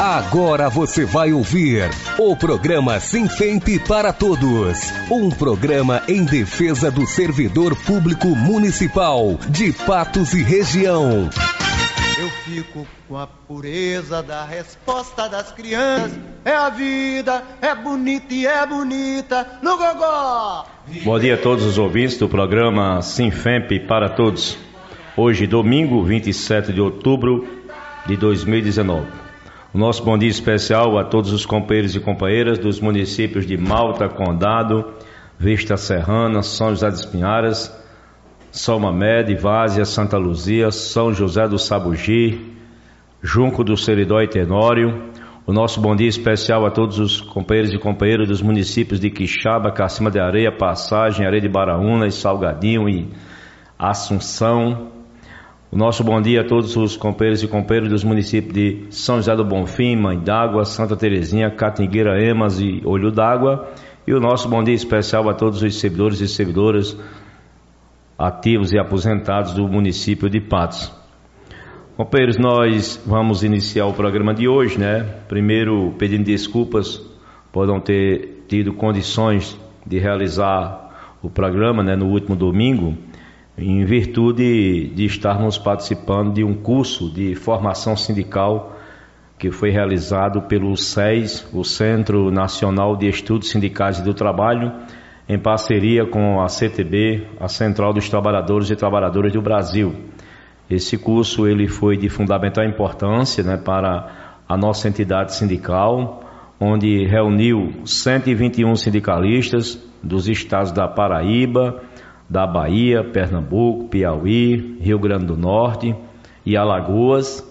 Agora você vai ouvir o programa Sinfemp para Todos. Um programa em defesa do servidor público municipal de Patos e região. Eu fico com a pureza da resposta das crianças. É a vida, é bonita e é bonita no gogó. Bom dia a todos os ouvintes do programa Sinfemp para Todos. Hoje, domingo, 27 de outubro de 2019. O nosso bom dia especial a todos os companheiros e companheiras dos municípios de Malta, Condado, Vista Serrana, São José dos Pinharas, São Mamede, Várzea, Santa Luzia, São José do Sabugi, Junco do Seridó e Tenório. O nosso bom dia especial a todos os companheiros e companheiras dos municípios de Quixaba, Cacima de Areia, Passagem, Areia de Baraúna, Salgadinho e Assunção. O nosso bom dia a todos os companheiros e companheiras dos municípios de São José do Bonfim, Mãe d'Água, Santa Terezinha, Catingueira, Emas e Olho d'Água. E o nosso bom dia especial a todos os servidores e servidoras ativos e aposentados do município de Patos. Companheiros, nós vamos iniciar o programa de hoje, né? Primeiro, pedindo desculpas por não ter tido condições de realizar o programa, né, no último domingo, em virtude de estarmos participando de um curso de formação sindical que foi realizado pelo SES, o Centro Nacional de Estudos Sindicais e do Trabalho, em parceria com a CTB, a Central dos Trabalhadores e Trabalhadoras do Brasil. Esse curso ele foi de fundamental importância, né, para a nossa entidade sindical, onde reuniu 121 sindicalistas dos estados da Paraíba, da Bahia, Pernambuco, Piauí, Rio Grande do Norte e Alagoas,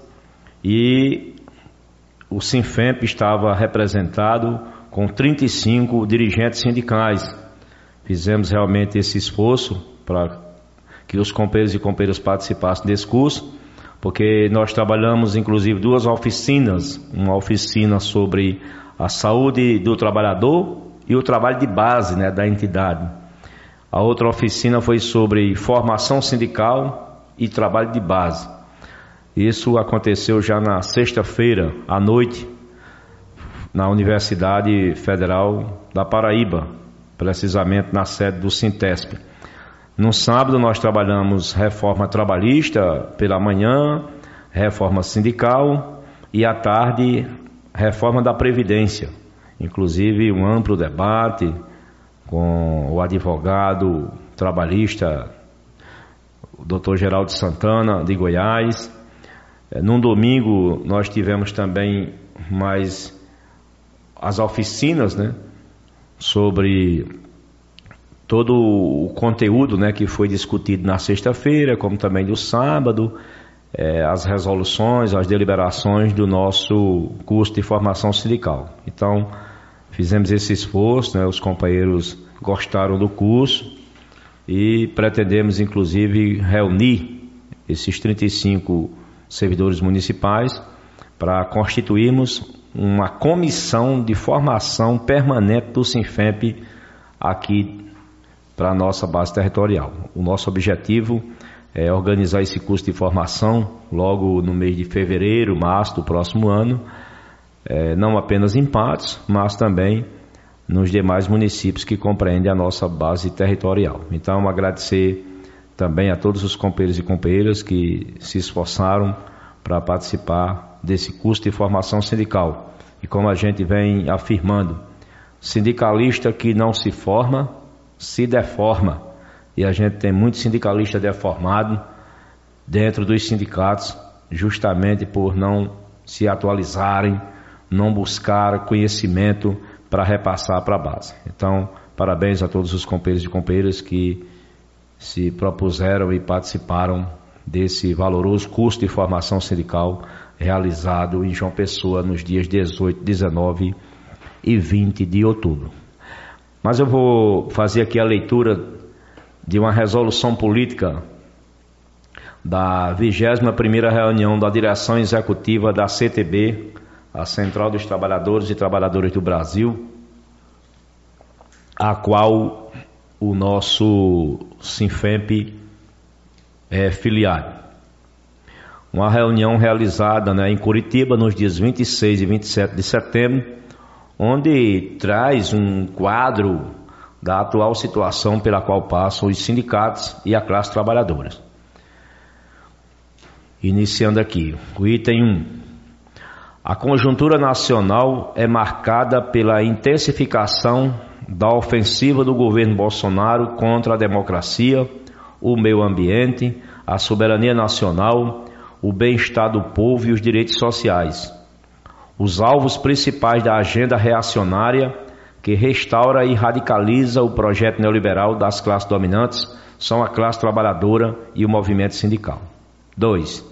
e o Sinfemp estava representado com 35 dirigentes sindicais. Fizemos realmente esse esforço para que os companheiros e companheiras participassem desse curso, porque nós trabalhamos inclusive duas oficinas, uma oficina sobre a saúde do trabalhador e o trabalho de base, né, da entidade. A outra oficina foi sobre formação sindical e trabalho de base. Isso aconteceu já na sexta-feira à noite, na Universidade Federal da Paraíba, precisamente na sede do Sintesp. No sábado nós trabalhamos reforma trabalhista pela manhã, reforma sindical e à tarde reforma da Previdência. Inclusive um amplo debate com o advogado trabalhista, o Dr. Geraldo Santana, de Goiás. Num domingo nós tivemos também mais as oficinas, né, sobre todo o conteúdo, né, que foi discutido na sexta-feira, como também no sábado, as resoluções, as deliberações do nosso curso de formação sindical. Então, fizemos esse esforço, né, os companheiros gostaram do curso e pretendemos, inclusive, reunir esses 35 servidores municipais para constituirmos uma comissão de formação permanente do Sinfemp aqui para a nossa base territorial. O nosso objetivo é organizar esse curso de formação logo no mês de fevereiro, março do próximo ano, não apenas em Patos, mas também nos demais municípios que compreendem a nossa base territorial. Então, agradecer também a todos os companheiros e companheiras que se esforçaram para participar desse curso de formação sindical. E como a gente vem afirmando, sindicalista que não se forma, se deforma. E a gente tem muito sindicalista deformado dentro dos sindicatos, justamente por não se atualizarem, não buscar conhecimento para repassar para a base. Então, parabéns a todos os companheiros e companheiras que se propuseram e participaram desse valoroso curso de formação sindical realizado em João Pessoa nos dias 18, 19 e 20 de outubro. Mas eu vou fazer aqui a leitura de uma resolução política da 21ª reunião da direção executiva da CTB, a Central dos Trabalhadores e Trabalhadoras do Brasil, a qual o nosso Sinfemp é filiado. uma reunião realizada, em Curitiba nos dias 26 e 27 de setembro, onde traz um quadro da atual situação pela qual passam os sindicatos e a classe trabalhadora. Iniciando aqui, o item 1. A conjuntura nacional é marcada pela intensificação da ofensiva do governo Bolsonaro contra a democracia, o meio ambiente, a soberania nacional, o bem-estar do povo e os direitos sociais. Os alvos principais da agenda reacionária, que restaura e radicaliza o projeto neoliberal das classes dominantes, são a classe trabalhadora e o movimento sindical. 2.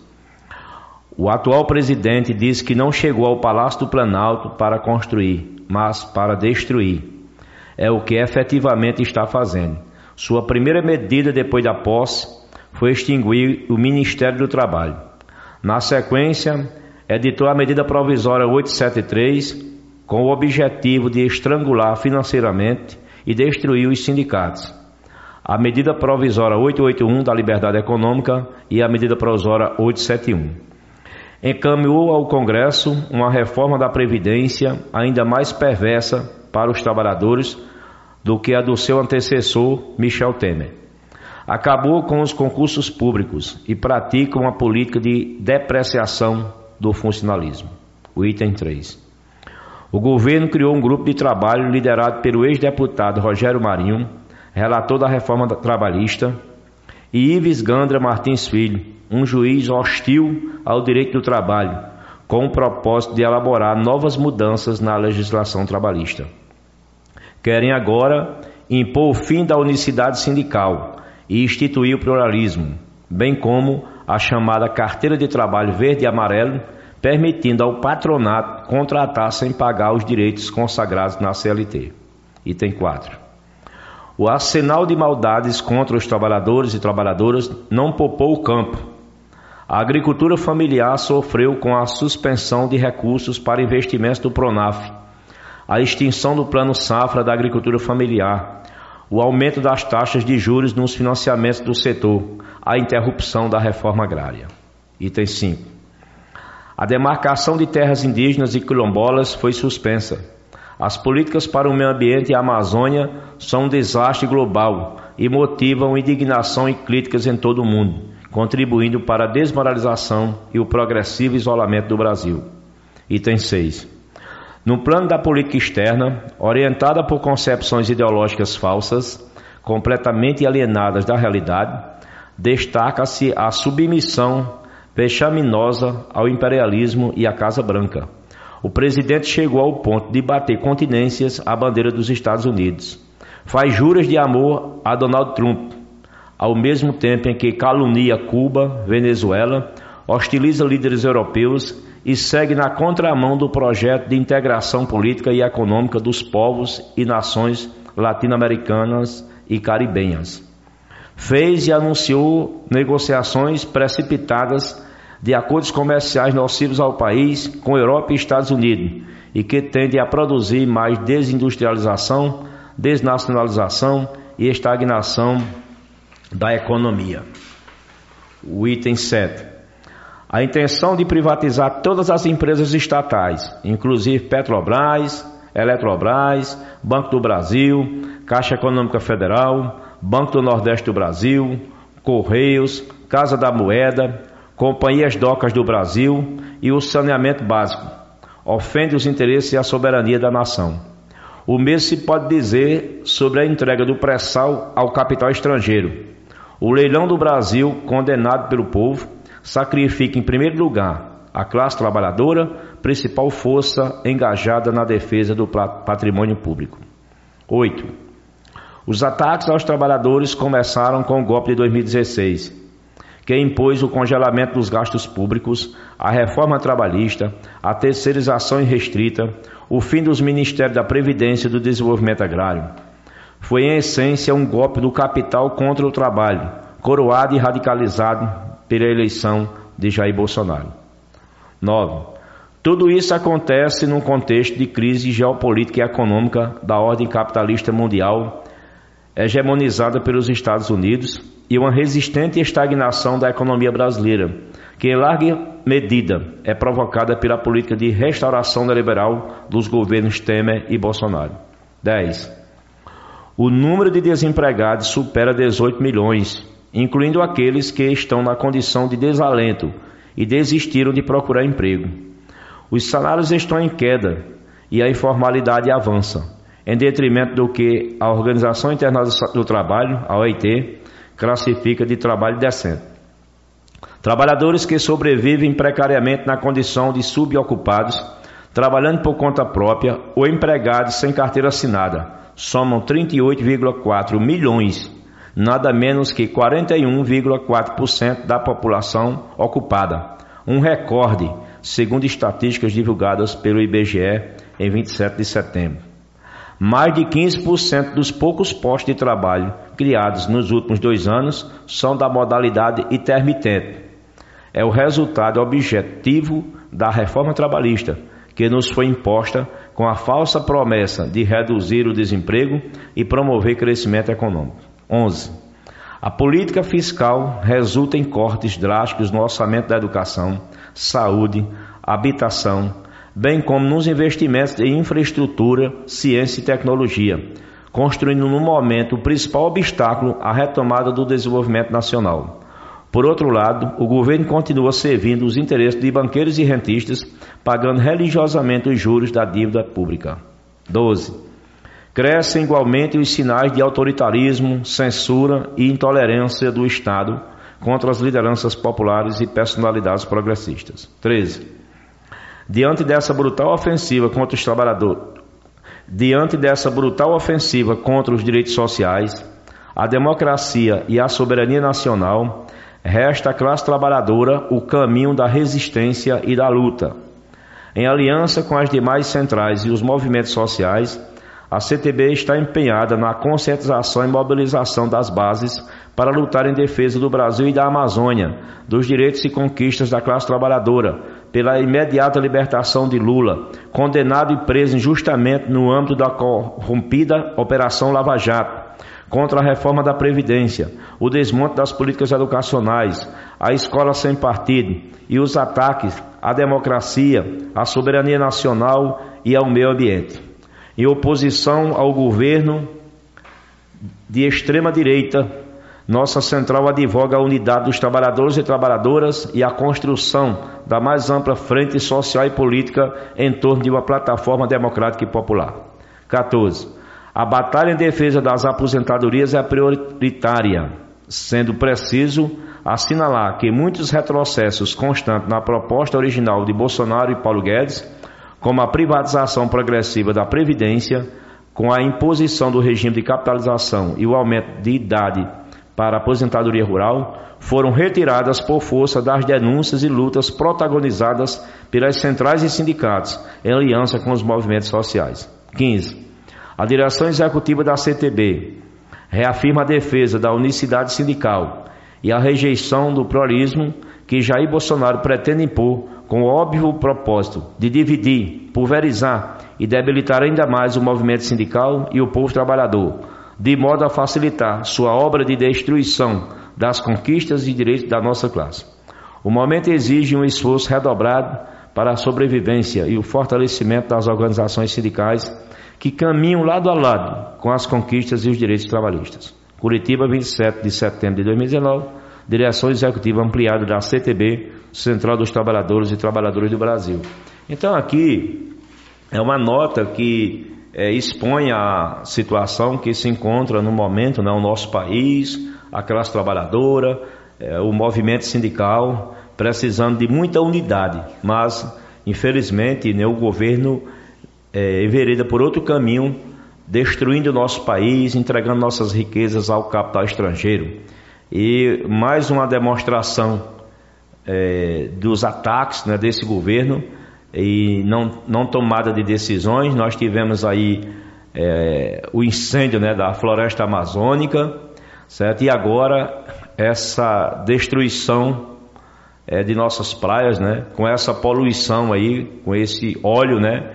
O atual presidente diz que não chegou ao Palácio do Planalto para construir, mas para destruir. É o que efetivamente está fazendo. Sua primeira medida depois da posse foi extinguir o Ministério do Trabalho. Na sequência, editou a medida provisória 873 com o objetivo de estrangular financeiramente e destruir os sindicatos. A medida provisória 881 da Liberdade Econômica e a medida provisória 871. Encaminhou ao Congresso uma reforma da Previdência ainda mais perversa para os trabalhadores do que a do seu antecessor, Michel Temer. Acabou com os concursos públicos e pratica uma política de depreciação do funcionalismo. O item 3. O governo criou um grupo de trabalho liderado pelo ex-deputado Rogério Marinho, relator da reforma trabalhista, e Ives Gandra Martins Filho, um juiz hostil ao direito do trabalho, com o propósito de elaborar novas mudanças na legislação trabalhista. Querem agora impor o fim da unicidade sindical e instituir o pluralismo, bem como a chamada carteira de trabalho verde e amarelo, permitindo ao patronato contratar sem pagar os direitos consagrados na CLT. Item 4. O arsenal de maldades contra os trabalhadores e trabalhadoras não poupou o campo. A agricultura familiar sofreu com a suspensão de recursos para investimentos do PRONAF, a extinção do Plano Safra da agricultura familiar, o aumento das taxas de juros nos financiamentos do setor, a interrupção da reforma agrária. Item 5. A demarcação de terras indígenas e quilombolas foi suspensa. As políticas para o meio ambiente e a Amazônia são um desastre global e motivam indignação e críticas em todo o mundo, contribuindo para a desmoralização e o progressivo isolamento do Brasil. Item 6. No plano da política externa, orientada por concepções ideológicas falsas, completamente alienadas da realidade, destaca-se a submissão vexaminosa ao imperialismo e à Casa Branca. O presidente chegou ao ponto de bater continências à bandeira dos Estados Unidos. Faz juras de amor a Donald Trump, ao mesmo tempo em que calunia Cuba, Venezuela, hostiliza líderes europeus e segue na contramão do projeto de integração política e econômica dos povos e nações latino-americanas e caribenhas. Fez e anunciou negociações precipitadas de acordos comerciais nocivos ao país com Europa e Estados Unidos e que tendem a produzir mais desindustrialização, desnacionalização e estagnação da economia. O item 7. A intenção de privatizar todas as empresas estatais, inclusive Petrobras, Eletrobras, Banco do Brasil, Caixa Econômica Federal, Banco do Nordeste do Brasil, Correios, Casa da Moeda, Companhias Docas do Brasil e o saneamento básico, ofende os interesses e a soberania da nação. O mesmo se pode dizer sobre a entrega do pré-sal ao capital estrangeiro. O leilão do Brasil, condenado pelo povo, sacrifica em primeiro lugar a classe trabalhadora, principal força engajada na defesa do patrimônio público. 8. Os ataques aos trabalhadores começaram com o golpe de 2016, que impôs o congelamento dos gastos públicos, a reforma trabalhista, a terceirização irrestrita, o fim dos Ministérios da Previdência e do Desenvolvimento Agrário. Foi, em essência, um golpe do capital contra o trabalho, coroado e radicalizado pela eleição de Jair Bolsonaro. 9. Tudo isso acontece num contexto de crise geopolítica e econômica da ordem capitalista mundial, hegemonizada pelos Estados Unidos, e uma resistente estagnação da economia brasileira, que em larga medida é provocada pela política de restauração neoliberal dos governos Temer e Bolsonaro. 10. O número de desempregados supera 18 milhões, incluindo aqueles que estão na condição de desalento e desistiram de procurar emprego. Os salários estão em queda e a informalidade avança, em detrimento do que a Organização Internacional do Trabalho, a OIT, classifica de trabalho decente. Trabalhadores que sobrevivem precariamente na condição de subocupados, trabalhando por conta própria ou empregados sem carteira assinada, somam 38,4 milhões, nada menos que 41,4% da população ocupada, um recorde, segundo estatísticas divulgadas pelo IBGE em 27 de setembro. Mais de 15% dos poucos postos de trabalho criados nos últimos 2 anos são da modalidade intermitente. É o resultado objetivo da reforma trabalhista, que nos foi imposta com a falsa promessa de reduzir o desemprego e promover crescimento econômico. 11. A política fiscal resulta em cortes drásticos no orçamento da educação, saúde, habitação, bem como nos investimentos em infraestrutura, ciência e tecnologia, construindo no momento o principal obstáculo à retomada do desenvolvimento nacional. Por outro lado, o governo continua servindo os interesses de banqueiros e rentistas, pagando religiosamente os juros da dívida pública. 12. Crescem igualmente os sinais de autoritarismo, censura e intolerância do Estado contra as lideranças populares e personalidades progressistas. 13. Diante dessa brutal ofensiva contra os trabalhadores, contra os direitos sociais, a democracia e a soberania nacional, resta à classe trabalhadora o caminho da resistência e da luta. Em aliança com as demais centrais e os movimentos sociais, a CTB está empenhada na conscientização e mobilização das bases para lutar em defesa do Brasil e da Amazônia, dos direitos e conquistas da classe trabalhadora, pela imediata libertação de Lula, condenado e preso injustamente no âmbito da corrompida Operação Lava Jato, contra a reforma da Previdência, o desmonte das políticas educacionais, a escola sem partido e os ataques à democracia, à soberania nacional e ao meio ambiente. Em oposição ao governo de extrema-direita, nossa central advoga a unidade dos trabalhadores e trabalhadoras e a construção da mais ampla frente social e política em torno de uma plataforma democrática e popular. 14. A batalha em defesa das aposentadorias é prioritária, sendo preciso assinalar que muitos retrocessos constantes na proposta original de Bolsonaro e Paulo Guedes, como a privatização progressiva da Previdência, com a imposição do regime de capitalização e o aumento de idade para a aposentadoria rural, foram retiradas por força das denúncias e lutas protagonizadas pelas centrais e sindicatos, em aliança com os movimentos sociais. 15. A direção executiva da CTB reafirma a defesa da unicidade sindical e a rejeição do pluralismo que Jair Bolsonaro pretende impor com o óbvio propósito de dividir, pulverizar e debilitar ainda mais o movimento sindical e o povo trabalhador, de modo a facilitar sua obra de destruição das conquistas e direitos da nossa classe. O momento exige um esforço redobrado para a sobrevivência e o fortalecimento das organizações sindicais que caminham lado a lado com as conquistas e os direitos trabalhistas. Curitiba, 27 de setembro de 2019, Direção Executiva Ampliada da CTB, Central dos Trabalhadores e Trabalhadoras do Brasil. Então aqui é uma nota que expõe a situação que se encontra no momento, no nosso país, a classe trabalhadora, o movimento sindical, precisando de muita unidade, mas infelizmente o governo envereda por outro caminho, destruindo o nosso país, entregando nossas riquezas ao capital estrangeiro. E mais uma demonstração dos ataques desse governo e não tomada de decisões. Nós tivemos aí o incêndio da floresta amazônica, certo? E agora essa destruição de nossas praias, com essa poluição aí, com esse óleo,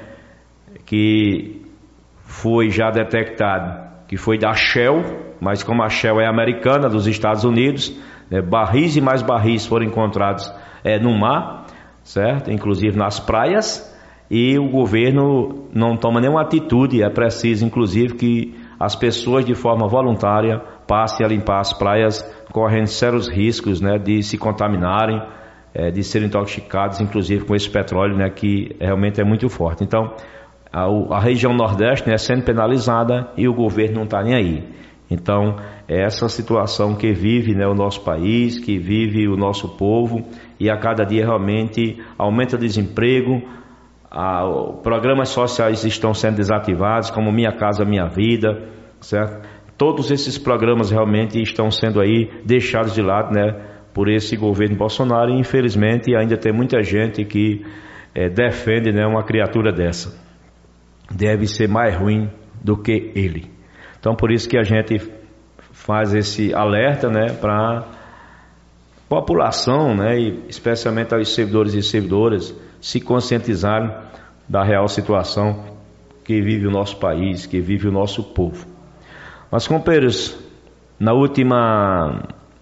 que foi já detectado, que foi da Shell, mas como a Shell é americana, dos Estados Unidos, barris e mais barris foram encontrados no mar, certo? Inclusive nas praias, e o governo não toma nenhuma atitude. É preciso, inclusive, que as pessoas de forma voluntária passem a limpar as praias, correndo sérios riscos, né, de se contaminarem, de serem intoxicados, inclusive com esse petróleo, né, que realmente é muito forte. Então, a região Nordeste, né, sendo penalizada e o governo não está nem aí. Então, é essa situação que vive, né, o nosso país, que vive o nosso povo, e a cada dia realmente aumenta o desemprego. Programas sociais estão sendo desativados, como Minha Casa Minha Vida, certo? Todos esses programas realmente estão sendo aí deixados de lado, né, por esse governo Bolsonaro, e infelizmente ainda tem muita gente que defende, né, uma criatura dessa. Deve ser mais ruim do que ele. Então, por isso que a gente faz esse alerta, né, para a população, né, e especialmente aos servidores e servidoras, se conscientizarem da real situação que vive o nosso país, que vive o nosso povo. Mas, companheiros, na última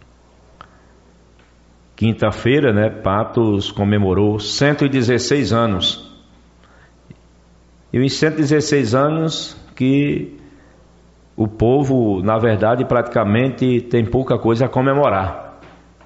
quinta-feira, né, Patos comemorou 116 anos. E os 116 anos que o povo, na verdade, praticamente tem pouca coisa a comemorar,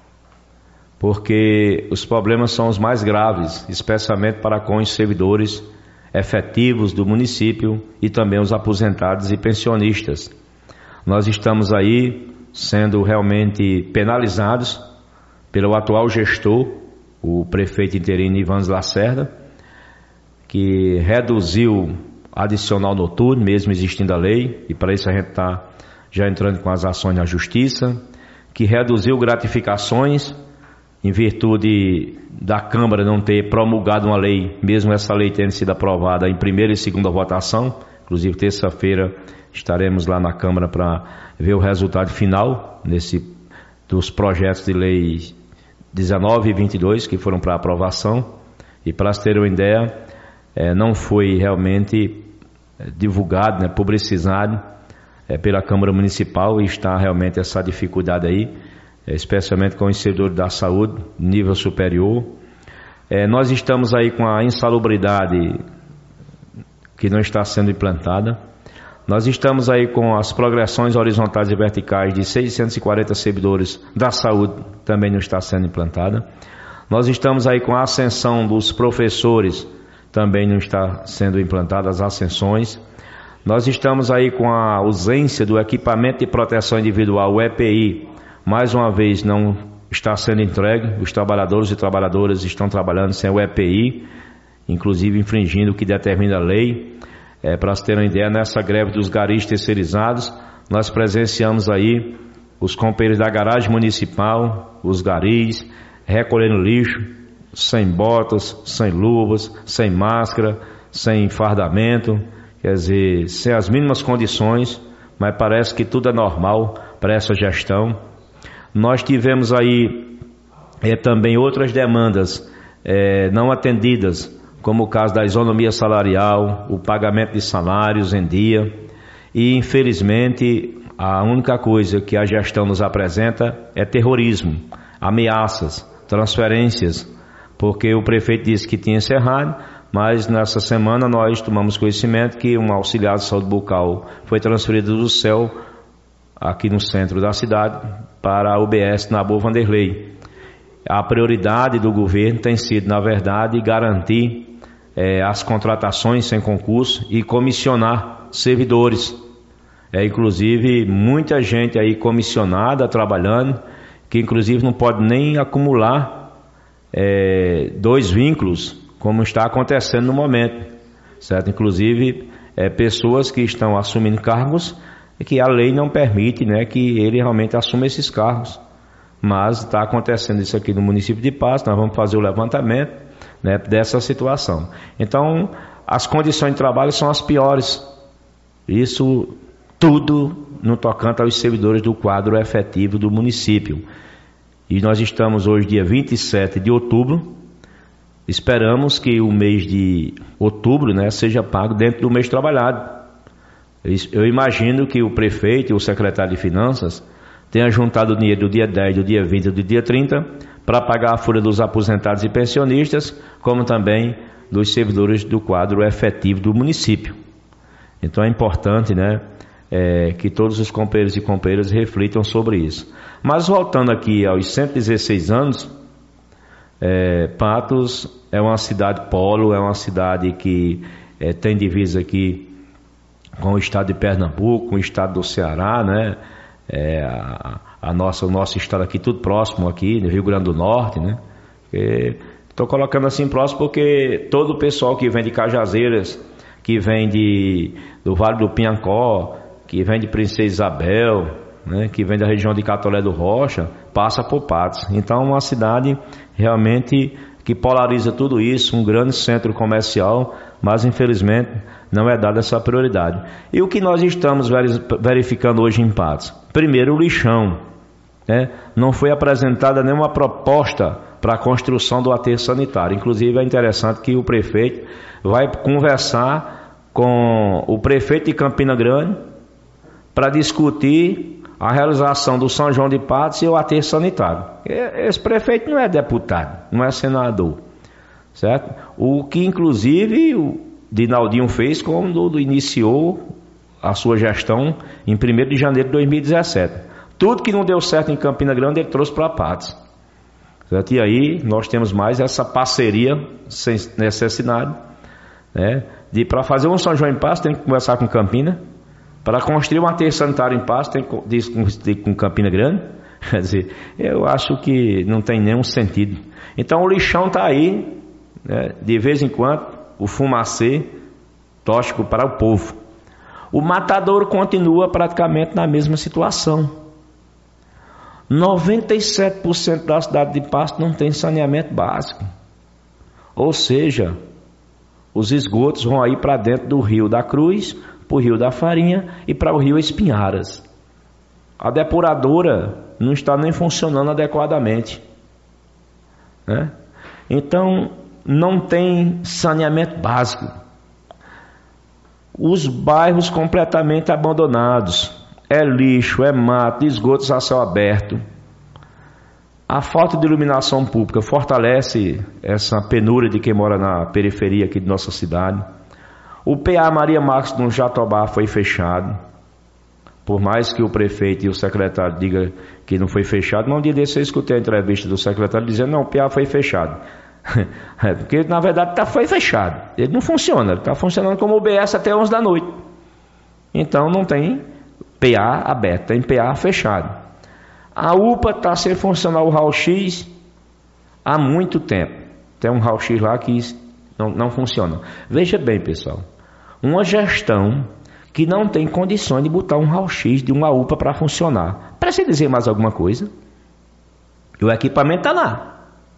porque os problemas são os mais graves, especialmente para com os servidores efetivos do município e também os aposentados e pensionistas. Nós estamos aí sendo realmente penalizados pelo atual gestor, o prefeito interino Ivans Lacerda, que reduziu adicional noturno, mesmo existindo a lei, e para isso a gente está já entrando com as ações na justiça, que reduziu gratificações, em virtude da Câmara não ter promulgado uma lei, mesmo essa lei tendo sido aprovada em primeira e segunda votação. Inclusive terça-feira estaremos lá na Câmara para ver o resultado final dos projetos de lei 19 e 22 que foram para aprovação. E para se ter uma ideia, não foi realmente divulgado, né, publicizado pela Câmara Municipal, e está realmente essa dificuldade aí, especialmente com o servidor da saúde, nível superior. Nós estamos aí com a insalubridade que não está sendo implantada. Nós estamos aí com as progressões horizontais e verticais de 640 servidores da saúde, também não está sendo implantada. Nós estamos aí com a ascensão dos professores, também não está sendo implantada as ascensões. Nós estamos aí com a ausência do equipamento de proteção individual, o EPI, mais uma vez não está sendo entregue. Os trabalhadores e trabalhadoras estão trabalhando sem o EPI, inclusive infringindo o que determina a lei. Para se ter uma ideia, nessa greve dos garis terceirizados, nós presenciamos aí os companheiros da garagem municipal, os garis, recolhendo lixo, sem botas, sem luvas, sem máscara, sem fardamento, quer dizer, sem as mínimas condições, mas parece que tudo é normal para essa gestão. Nós tivemos aí também outras demandas não atendidas, como o caso da isonomia salarial, o pagamento de salários em dia, e infelizmente a única coisa que a gestão nos apresenta é terrorismo, ameaças, transferências, porque o prefeito disse que tinha encerrado, mas nessa semana nós tomamos conhecimento que um auxiliar de saúde bucal foi transferido do CEL, aqui no centro da cidade, para a UBS na Boa Vanderlei. A prioridade do governo tem sido, na verdade, garantir as contratações sem concurso e comissionar servidores. Inclusive, muita gente aí comissionada, trabalhando, que inclusive não pode nem acumular 2 vínculos, como está acontecendo no momento, certo? Inclusive, pessoas que estão assumindo cargos e que a lei não permite, né, que ele realmente assuma esses cargos. Mas está acontecendo isso aqui no município de Patos. Nós vamos fazer o levantamento, né, dessa situação. Então, as condições de trabalho são as piores. Isso tudo no tocante aos servidores do quadro efetivo do município. E nós estamos hoje, dia 27 de outubro. Esperamos que o mês de outubro, né, seja pago dentro do mês trabalhado. Eu imagino que o prefeito e o secretário de Finanças tenha juntado o dinheiro do dia 10, do dia 20 e do dia 30 para pagar a folha dos aposentados e pensionistas, como também dos servidores do quadro efetivo do município. Então é importante, né, que todos os companheiros e companheiras reflitam sobre isso. Mas voltando aqui aos 116 anos, Patos é uma cidade polo, é uma cidade que tem divisa aqui com o estado de Pernambuco, com o estado do Ceará, né? O nosso estado aqui, tudo próximo aqui, no Rio Grande do Norte, né? Estou colocando assim próximo porque todo o pessoal que vem de Cajazeiras, que vem do Vale do Piancó, que vem de Princesa Isabel, né? Que vem da região de Catolé do Rocha, passa por Patos. Então é uma cidade realmente que polariza tudo isso, um grande centro comercial, mas infelizmente não é dada essa prioridade. E o que nós estamos verificando hoje em Patos? Primeiro, o lixão, né? Não foi apresentada nenhuma proposta para a construção do aterro sanitário. Inclusive é interessante que o prefeito vai conversar com o prefeito de Campina Grande para discutir a realização do São João de Patos e o aterro sanitário. Esse prefeito não é deputado, não é senador, certo? O que inclusive o Dinaldinho fez quando iniciou a sua gestão em 1º de janeiro de 2017. Tudo que não deu certo em Campina Grande ele trouxe para Patos, certo? E aí nós temos mais essa parceria sem necessidade, né? Para fazer um São João em Patos tem que conversar com Campina. Para construir um aterro sanitário em Patos tem que com Campina Grande. Quer dizer, eu acho que não tem nenhum sentido. Então o lixão está aí, né? De vez em quando, o fumacê tóxico para o povo. O matadouro continua praticamente na mesma situação. 97% da cidade de Patos não tem saneamento básico. Ou seja, os esgotos vão aí para dentro do Rio da Cruz, para o Rio da Farinha e para o Rio Espinharas. A depuradora não está nem funcionando adequadamente, né? Então não tem saneamento básico. Os bairros completamente abandonados, é lixo, é mato, esgotos a céu aberto. A falta de iluminação pública fortalece essa penúria de quem mora na periferia aqui de nossa cidade. O PA Maria Marques no Jatobá foi fechado. Por mais que o prefeito e o secretário digam que não foi fechado, mas um dia desse eu escutei a entrevista do secretário dizendo não, o PA foi fechado. Porque na verdade foi fechado. Ele não funciona, ele está funcionando como UBS até 11 da noite. Então não tem PA aberto, tem PA fechado. A UPA está sem funcionar o raio-x há muito tempo. Tem um raio-x lá que não funciona. Veja bem, pessoal, uma gestão que não tem condições de botar um raio-x de uma UPA para funcionar. Precisa dizer mais alguma coisa? O equipamento está lá.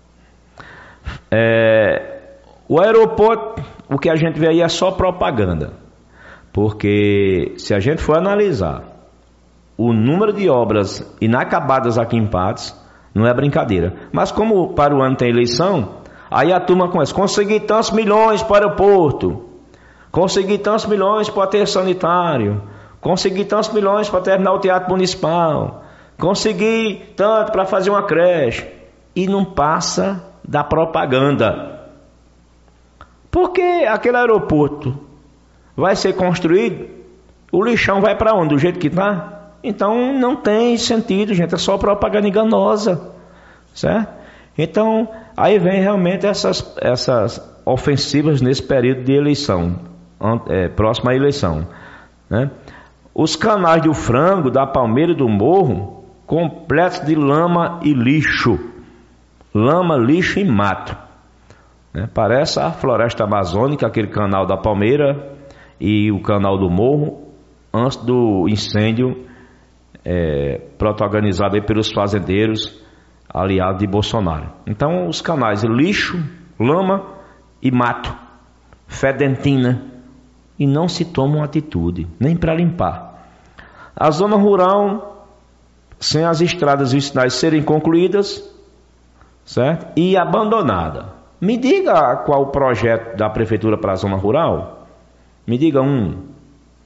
O aeroporto, o que a gente vê aí é só propaganda. Porque se a gente for analisar o número de obras inacabadas aqui em Patos, não é brincadeira. Mas como para o ano tem eleição, aí a turma começa, conseguir tantos milhões para o aeroporto, conseguir tantos milhões para o aterro sanitário, conseguir tantos milhões para terminar o teatro municipal, conseguir tanto para fazer uma creche, e não passa da propaganda. Porque aquele aeroporto vai ser construído, o lixão vai para onde? Do jeito que está? Então não tem sentido, gente, é só propaganda enganosa, certo? Então aí vem realmente essas ofensivas nesse período de eleição, próxima à eleição, né? Os canais do Frango, da Palmeira e do Morro, completos de lama e lixo, lama, lixo e mato, né? Parece a floresta amazônica, aquele canal da Palmeira e o canal do Morro, antes do incêndio protagonizado aí pelos fazendeiros aliados de Bolsonaro. Então os canais lixo, lama e mato, fedentina, e não se tomam atitude nem para limpar. A zona rural, sem as estradas e os sinais serem concluídas, certo? E abandonada. Me diga qual o projeto da prefeitura para a zona rural. Me diga um,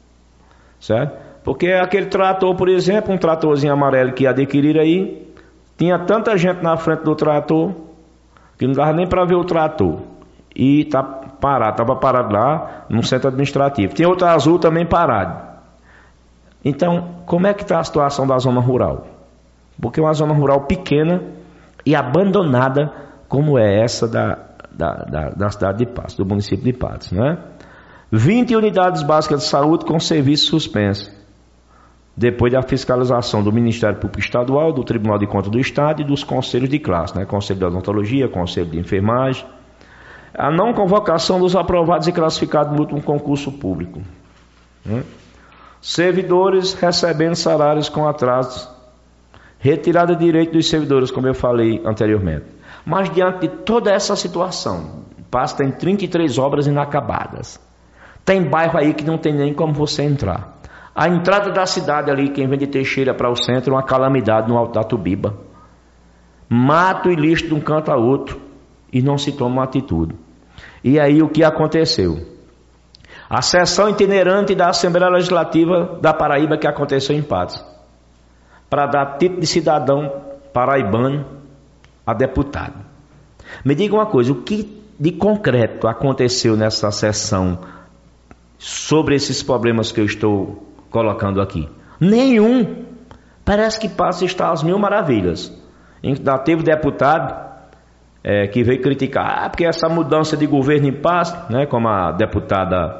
certo? Porque aquele trator, por exemplo, um tratorzinho amarelo que adquirir aí, Tinha tanta gente na frente do trator que não dava nem para ver o trator. E estava parado lá no centro administrativo. Tinha outro azul também parado. Então, como é que está a situação da zona rural? Porque é uma zona rural pequena e abandonada, como é essa da cidade de Patos, do município de Patos, né? 20 unidades básicas de saúde com serviço suspenso, depois da fiscalização do Ministério Público Estadual, do Tribunal de Contas do Estado e dos conselhos de classe, né? Conselho de odontologia, conselho de enfermagem. A não convocação dos aprovados e classificados no último concurso público, né? Servidores recebendo salários com atrasos, retirada de direito dos servidores, como eu falei anteriormente. Mas diante de toda essa situação, Patos tem 33 obras inacabadas. Tem bairro aí que não tem nem como você entrar. A entrada da cidade ali, quem vem de Teixeira para o centro, é uma calamidade no Alto da Tubiba. Mato e lixo de um canto a outro e não se toma uma atitude. E aí o que aconteceu? A sessão itinerante da Assembleia Legislativa da Paraíba que aconteceu em Patos, para dar título de cidadão paraibano a deputado. Me diga uma coisa, o que de concreto aconteceu nessa sessão sobre esses problemas que eu estou colocando aqui? Nenhum. Parece que Patos está às mil maravilhas. Ainda teve deputado que veio criticar, porque essa mudança de governo em Patos, né, como a deputada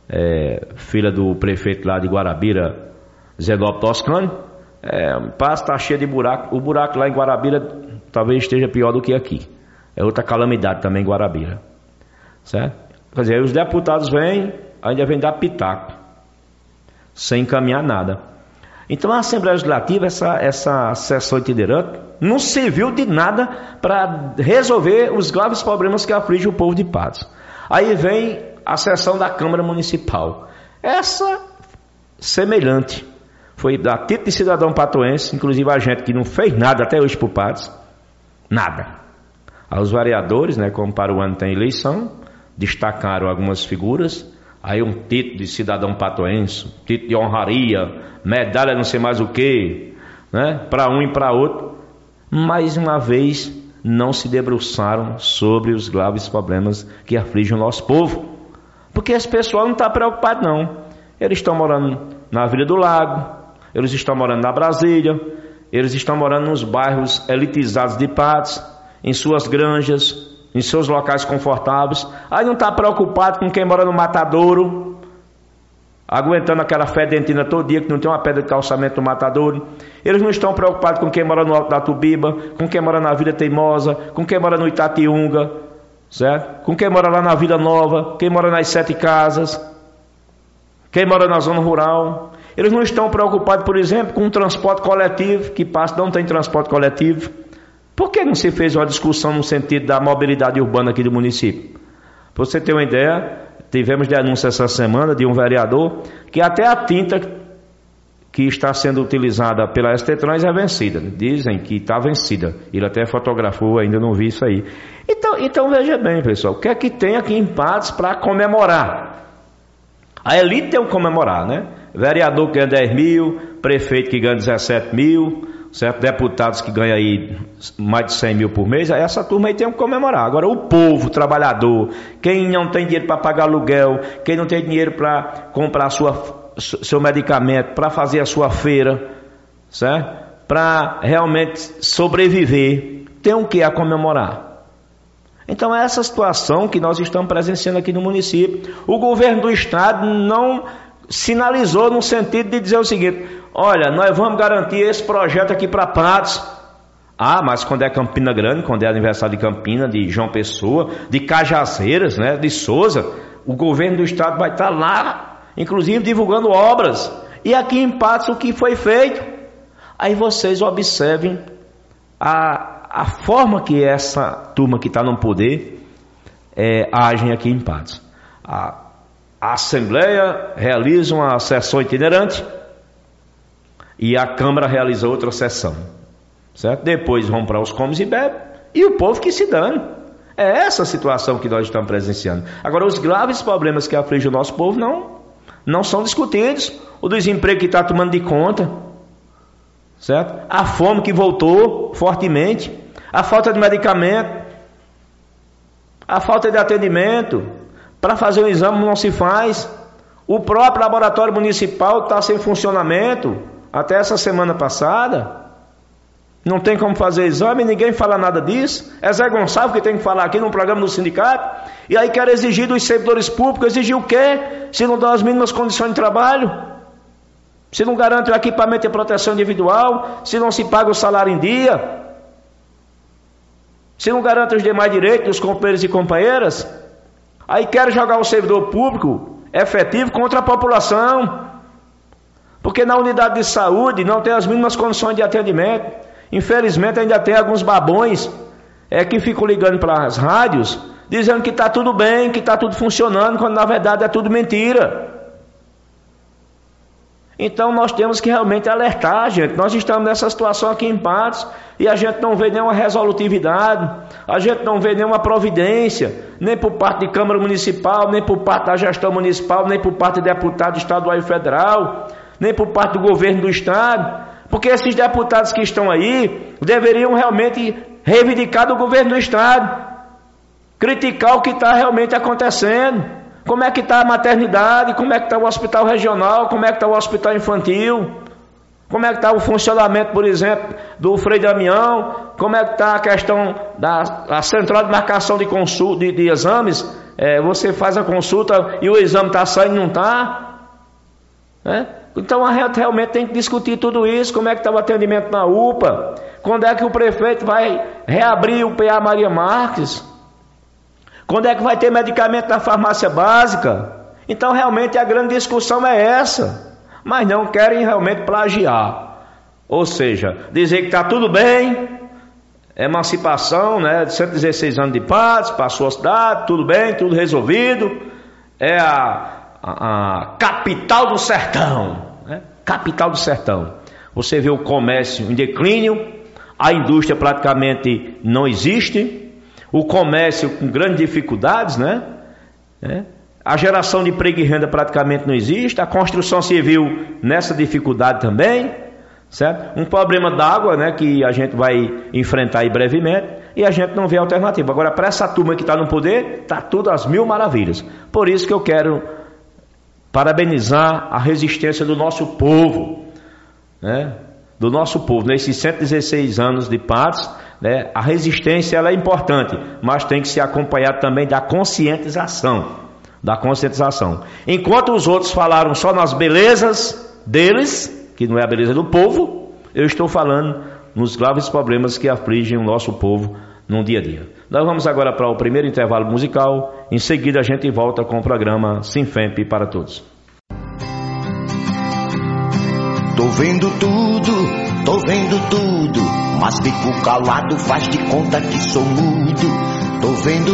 filha do prefeito lá de Guarabira, Zenóbio Toscano, Patos está cheio de buraco. O buraco lá em Guarabira talvez esteja pior do que aqui. É outra calamidade também em Guarabira, certo? Quer dizer, os deputados ainda vêm dar pitaco, sem encaminhar nada. Então a Assembleia Legislativa, essa sessão itinerante, não serviu de nada para resolver os graves problemas que afligem o povo de Patos. Aí vem a sessão da Câmara Municipal. Essa semelhante. Foi da título de cidadão patoense, inclusive a gente que não fez nada até hoje por Patos. Nada. Os vereadores, né, como para o ano tem eleição, destacaram algumas figuras. Aí um título de cidadão patoense, título de honraria, medalha não sei mais o que, né, para um e para outro. Mais uma vez não se debruçaram sobre os graves problemas que afligem o nosso povo. Porque esse pessoal não está preocupado não. Eles estão morando na Vila do Lago, eles estão morando na Brasília, eles estão morando nos bairros elitizados de Patos, em suas granjas, em seus locais confortáveis. Aí não está preocupado com quem mora no Matadouro, aguentando aquela fedentina todo dia, que não tem uma pedra de calçamento no Matadouro. Eles não estão preocupados com quem mora no Alto da Tubiba, com quem mora na Vila Teimosa, com quem mora no Itatiunga, certo? Com quem mora lá na Vila Nova, quem mora nas 7 Casas, quem mora na zona rural. Eles não estão preocupados, por exemplo, com o transporte coletivo, que Patos não tem transporte coletivo. Por que não se fez uma discussão no sentido da mobilidade urbana aqui do município? Para você ter uma ideia, tivemos denúncia essa semana de um vereador que até a tinta que está sendo utilizada pela ST-Trans é vencida. Dizem que está vencida. Ele até fotografou, ainda não vi isso aí. Então veja bem, pessoal, o que é que tem aqui em Patos para comemorar? A elite tem que comemorar, né? Vereador que ganha 10 mil, prefeito que ganha 17 mil, certo? Deputados que ganham aí mais de 100 mil por mês. Essa turma aí tem que comemorar. Agora o povo, trabalhador, quem não tem dinheiro para pagar aluguel, quem não tem dinheiro para comprar seu medicamento, para fazer a sua feira, certo? Para realmente sobreviver, tem o que a comemorar. Então é essa situação que nós estamos presenciando aqui no município. O governo do estado não sinalizou no sentido de dizer o seguinte: olha, nós vamos garantir esse projeto aqui para Patos. Mas quando é Campina Grande, quando é aniversário de Campina, de João Pessoa, de Cajazeiras, né, de Souza, o governo do estado vai estar lá, inclusive divulgando obras. E aqui em Patos o que foi feito? Aí vocês observem a forma que essa turma que está no poder agem aqui em Patos. A Assembleia realiza uma sessão itinerante e a Câmara realiza outra sessão, certo? Depois vão para os comes e bebe e o povo que se dane. É essa a situação que nós estamos presenciando. Agora, os graves problemas que afligem o nosso povo não são discutidos. O desemprego que está tomando de conta, certo? A fome que voltou fortemente, a falta de medicamento, a falta de atendimento, para fazer um exame não se faz, o próprio laboratório municipal está sem funcionamento, até essa semana passada, não tem como fazer exame, ninguém fala nada disso. É Zé Gonçalves que tem que falar aqui no programa do sindicato. E aí quer exigir dos servidores públicos, exigir o quê? Se não dão as mínimas condições de trabalho, se não garante o equipamento de proteção individual, se não se paga o salário em dia, se não garante os demais direitos dos companheiros e companheiras, aí quer jogar o servidor público efetivo contra a população, porque na unidade de saúde não tem as mínimas condições de atendimento. Infelizmente ainda tem alguns babões que ficam ligando para as rádios, dizendo que está tudo bem, que está tudo funcionando, quando na verdade é tudo mentira. Então nós temos que realmente alertar, gente. Nós estamos nessa situação aqui em Patos e a gente não vê nenhuma resolutividade, a gente não vê nenhuma providência, nem por parte de Câmara Municipal, nem por parte da gestão municipal, nem por parte de deputado estadual e federal, nem por parte do governo do estado. Porque esses deputados que estão aí deveriam realmente reivindicar do governo do estado, criticar o que está realmente acontecendo, como é que está a maternidade, como é que está o hospital regional, como é que está o hospital infantil, como é que está o funcionamento, por exemplo, do Frei Damião, como é que está a questão da central de marcação de consulta, de exames, você faz a consulta e o exame está saindo e não está, né? Então a gente realmente tem que discutir tudo isso, como é que está o atendimento na UPA, quando é que o prefeito vai reabrir o PA Maria Marques, quando é que vai ter medicamento na farmácia básica. Então realmente a grande discussão é essa, mas não querem realmente plagiar, ou seja, dizer que está tudo bem, emancipação, né, de 116 anos de paz, passou a cidade, tudo bem, tudo resolvido, é a capital do sertão, né? Capital do sertão. Você vê o comércio em declínio, a indústria praticamente não existe, o comércio com grandes dificuldades, né? A geração de emprego e renda praticamente não existe, a construção civil nessa dificuldade também, certo? Um problema d'água, né, que a gente vai enfrentar aí brevemente, e a gente não vê alternativa. Agora, para essa turma que está no poder, está tudo às mil maravilhas. Por isso que eu quero parabenizar a resistência do nosso povo, né? Do nosso povo, nesses 116 anos de paz, né? A resistência ela é importante, mas tem que ser acompanhada também da conscientização, Enquanto os outros falaram só nas belezas deles, que não é a beleza do povo, eu estou falando nos graves problemas que afligem o nosso povo no dia a dia. Nós vamos agora para o primeiro intervalo musical, em seguida a gente volta com o programa Sinfemp para todos. Tô vendo tudo, mas fico calado, faz de conta que sou mudo. Tô vendo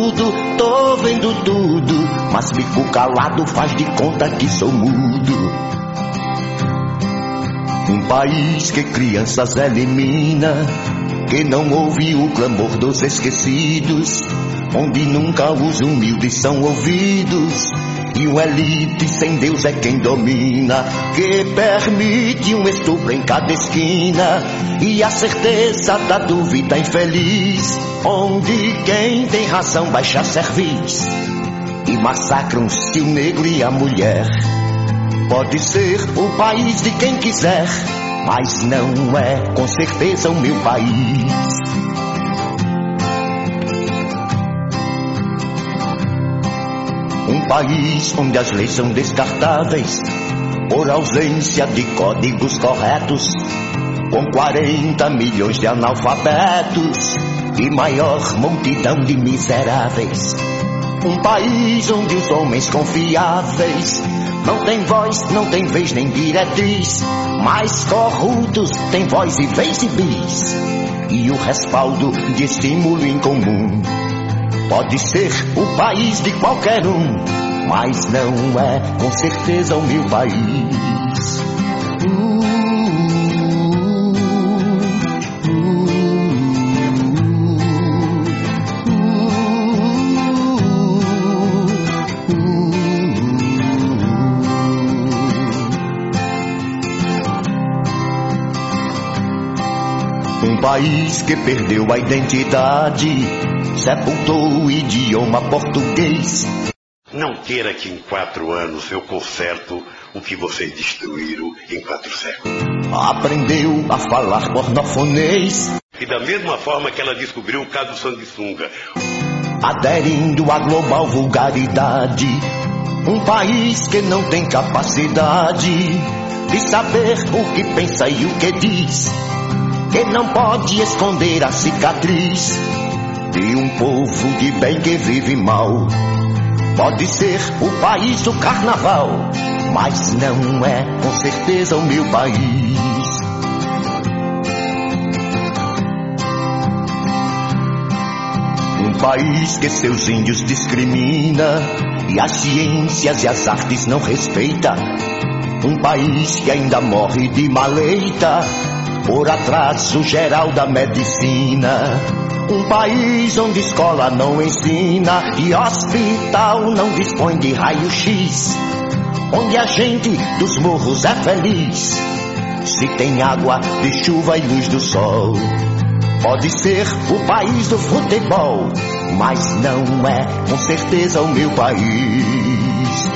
tudo, mas fico calado, faz de conta que sou mudo. Um país que crianças elimina, que não ouve o clamor dos esquecidos, onde nunca os humildes são ouvidos, e uma elite sem Deus é quem domina, que permite um estupro em cada esquina, e a certeza da dúvida infeliz, onde quem tem razão baixa cerviz, e massacram-se o negro e a mulher. Pode ser o país de quem quiser, mas não é com certeza o meu país. Um país onde as leis são descartáveis por ausência de códigos corretos, com 40 milhões de analfabetos e maior multidão de miseráveis. Um país onde os homens confiáveis não tem voz, não tem vez nem diretriz, mas corruptos têm voz e vez e bis, e o respaldo de estímulo incomum. Pode ser o país de qualquer um, mas não é com certeza o meu país. país que perdeu a identidade, sepultou o idioma português. Não queira que em 4 anos eu conserto o que vocês destruíram em 4 séculos. Aprendeu a falar pornofonês. E da mesma forma que ela descobriu o caso Sanguessunga. Aderindo à global vulgaridade. Um país que não tem capacidade de saber o que pensa e o que diz. Que não pode esconder a cicatriz de um povo de bem que vive mal. Pode ser o país do carnaval, mas não é com certeza o meu país. Um país que seus índios discrimina e as ciências e as artes não respeita. Um país que ainda morre de maleita por atraso geral da medicina. Um país onde escola não ensina e hospital não dispõe de raio-x. Onde a gente dos morros é feliz se tem água de chuva e luz do sol. Pode ser o país do futebol, mas não é com certeza o meu país.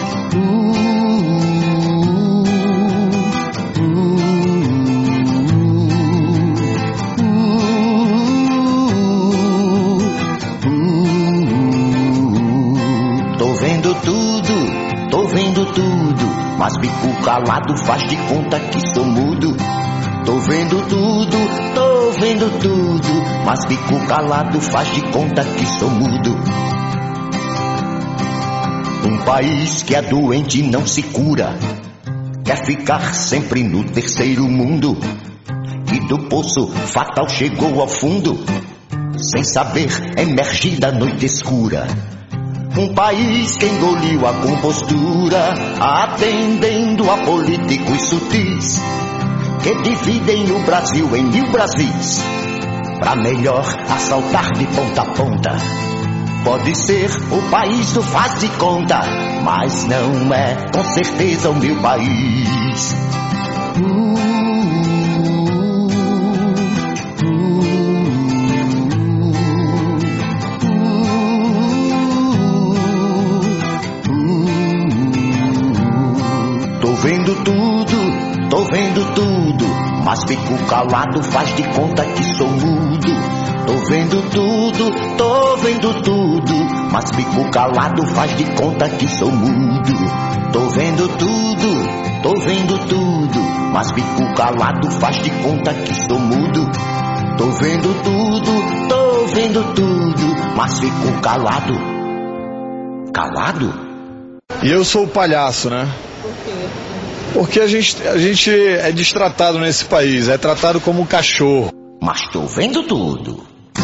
Mas bico calado faz de conta que sou mudo. Tô vendo tudo, mas bico calado faz de conta que sou mudo. Um país que é doente e não se cura, quer ficar sempre no terceiro mundo, e do poço fatal chegou ao fundo, sem saber emergir da noite escura. Um país que engoliu a compostura, atendendo a políticos sutis, que dividem o Brasil em 1000 Brasis, pra melhor assaltar de ponta a ponta. Pode ser o país do faz de conta, mas não é com certeza o meu país. Tô vendo tudo, mas fico calado, faz de conta que sou mudo. Tô vendo tudo, mas fico calado, faz de conta que sou mudo. Tô vendo tudo, mas fico calado, faz de conta que sou mudo. Tô vendo tudo, mas fico calado. Calado? E eu sou o palhaço, né? Por quê? Porque a gente é destratado nesse país, é tratado como um cachorro. Mas tô vendo tudo.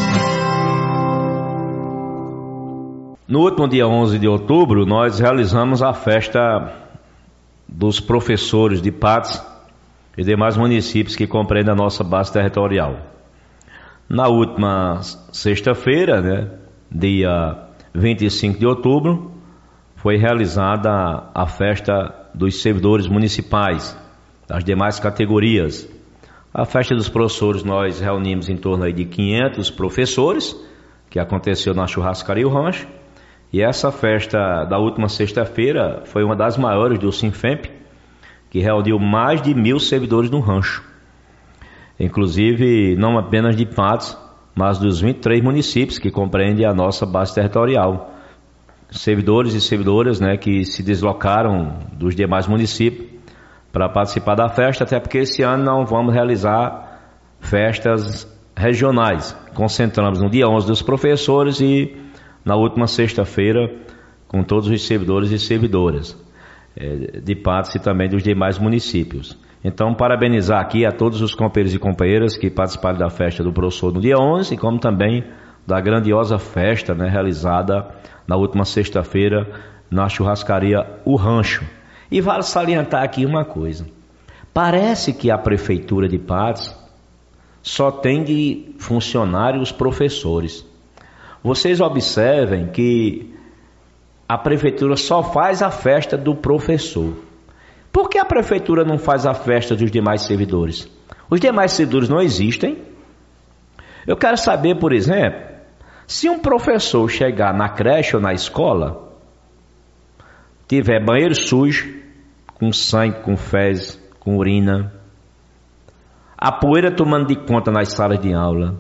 No último dia 11 de outubro, nós realizamos a festa dos professores de Patos e demais municípios que compreendem a nossa base territorial. Na última sexta-feira, né, dia 25 de outubro, foi realizada a festa dos servidores municipais, das demais categorias. A festa dos professores, nós reunimos em torno aí de 500 professores, que aconteceu na Churrascaria O Rancho, e essa festa da última sexta-feira foi uma das maiores do Sinfemp, que reuniu mais de 1000 servidores no rancho, inclusive não apenas de Patos, mas dos 23 municípios que compreendem a nossa base territorial. Servidores e servidoras, né, que se deslocaram dos demais municípios para participar da festa, até porque esse ano não vamos realizar festas regionais. Concentramos no dia 11 dos professores e na última sexta-feira com todos os servidores e servidoras de Patos e também dos demais municípios. Então, parabenizar aqui a todos os companheiros e companheiras que participaram da festa do professor no dia 11, como também da grandiosa festa, né, realizada na última sexta-feira na Churrascaria O Rancho. E vale salientar aqui uma coisa. Parece que a Prefeitura de Patos só tem de funcionários professores. Vocês observem que a Prefeitura só faz a festa do professor. Por que a Prefeitura não faz a festa dos demais servidores? Os demais servidores não existem. Eu quero saber, por exemplo, se um professor chegar na creche ou na escola, tiver banheiro sujo, com sangue, com fezes, com urina, a poeira tomando de conta nas salas de aula,